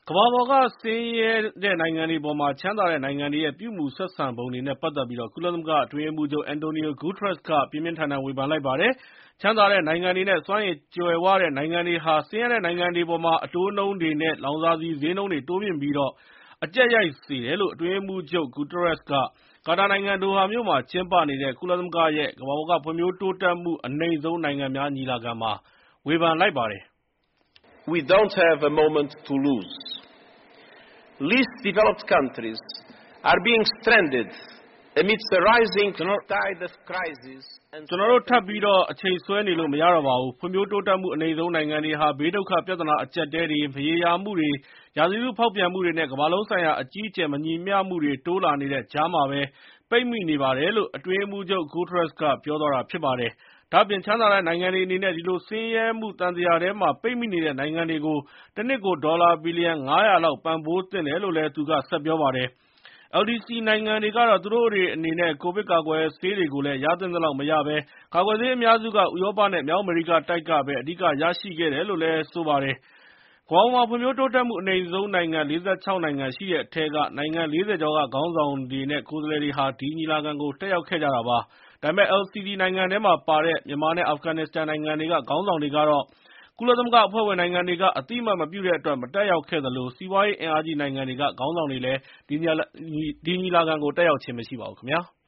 ကမ္ဘာပေါ်ကဆင်းရဲတဲ့နိုင်ငံတွေအပေါ်မှာချမ်းသာတဲ့နိုင်ငံတွေရဲ့ပြုမူဆက်ဆံပုံတွေနဲ့ပတ်သက်ပြီး ကုလသမဂ္ဂအတွင်းရေးမှူးချုပ် Antonio Guterres က ပြင်းပြင်းထန်ထန်ဝေဖန်လိုက်ပါတယ်။ ချမ်းသာတဲ့နိုင်ငံတွေနဲ့ စွမ်းရည်ကြွယ်ဝတဲ့နိုင်ငံတွေဟာ ဆင်းရဲတဲ့နိုင်ငံတွေအပေါ်မှာ အတိုးနှုန်းတွေနဲ့ လောင်စာဆီဈေးနှုန်းတွေတိုးမြှင့်ပြီး အကျပ်ရိုက်စေတယ်လို့ အတွင်းရေးမှူးချုပ် Guterres က ကာတာနိုင်ငံ ဒိုဟာမြို့မှာကျင်းပနေတဲ့ ကုလသမဂ္ဂရဲ့ ကမ္ဘာပေါ်က ဖွံ့ဖြိုးတိုးတက်မှုအနိမ့်ဆုံးနိုင်ငံများညီလာခံမှာ ဝေဖန်လိုက်ပါတယ်။ We don't have a moment to lose. Least developed countries are being stranded amidst a rising tide of crisis and ကျွန်တော်တို့ထပ်ပြီးတော့အချိန်ဆွဲနေလို့မရတော့ပါဘူး။ ဖွံ့ဖြိုးတိုးတက်မှုအနိမ့်ဆုံးနိုင်ငံတွေဟာ ဘေးဒုက္ခပြဿနာအကျပ်အတည်းတွေ၊ မရေရာမှုတွေ၊ ရာသီဥတုဖောက်ပြန်မှုတွေနဲ့ ကမ္ဘာလုံးဆိုင်ရာအကြီးအကျယ်မညီမျှမှုတွေတိုးလာနေတဲ့ကြားမှာပဲ ပိတ်မိနေပါတယ်လို့ အတွင်းရေးမှူးချုပ် Guterres က ပြောသွားတာဖြစ်ပါတယ်။ ဒါ့အပြင် ချမ်းသာတဲ့နိုင်ငံတွေအနေနဲ့ ဒီလိုဆင်းရဲမှုသံသရာထဲမှာပိတ်မိနေတဲ့နိုင်ငံတွေကို တနှစ်ကို ဒေါ်လာဘီလီယံ ၅၀၀ လောက်ပံ့ပိုးသင့်တယ်လို့လည်း သူက ဆက်ပြောပါတယ်။ LDC နိုင်ငံတွေကတော့ သူတို့အနေနဲ့ ကိုဗစ်ကာကွယ်ဆေးတွေကိုလည်း ရသင့်သလောက်မရဘဲ ကာကွယ်ဆေးအများစုက ဥရောပနဲ့ မြောက်အမေရိကတိုက်ကပဲ အဓိကရရှိခဲ့တယ်လို့လည်း ဆိုပါတယ်။ ကမ္ဘာပေါ်မှာ ဖွံ့ဖြိုးတိုးတက်မှုအနိမ့်ဆုံးနိုင်ငံ ၄၆ နိုင်ငံရှိတဲ့အထဲက နိုင်ငံ ၄၀ ကျော်က ခေါင်းဆောင်တွေနဲ့ ကိုယ်စားလှယ်တွေဟာ ဒီညီလာခံကို တက်ရောက်ခဲ့ကြတာပါ။ ဒါပေမဲ့ LDC နိုင်ငံထဲမှာပါတဲ့ မြန်မာနဲ့ အာဖဂန်နစ္စတန်နိုင်ငံတွေက ခေါင်းဆောင်တွေကတော့ ကုလသမဂ္ဂအဖွဲ့ဝင်နိုင်ငံတွေက အသိအမှတ်မပြုတဲ့အတွက် မတက်ရောက်ခဲ့သလို စီးပွားရေးအင်အားကြီးနိုင်ငံတွေက ခေါင်းဆောင်တွေလည်း ဒီညီလာခံကို တက်ရောက်ခြင်းမရှိပါဘူးခင်ဗျာ။